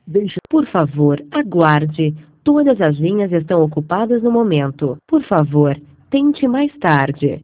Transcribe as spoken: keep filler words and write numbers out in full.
Deixe... Por favor, aguarde. Todas as linhas estão ocupadas no momento. Por favor, tente mais tarde.